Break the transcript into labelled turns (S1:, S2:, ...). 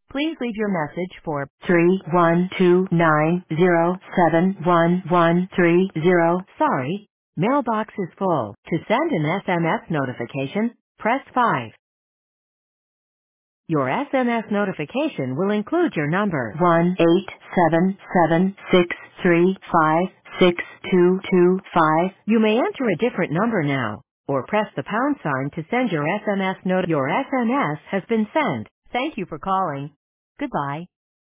S1: Please leave your message for 31290711130. Sorry, mailbox is full. To send an SMS notification, press 5. Your SMS notification will include your number 1-877-635-6225. You may enter a different number now, or press the pound sign to send your SMS note. Your SMS has been sent. Thank you for calling. Goodbye.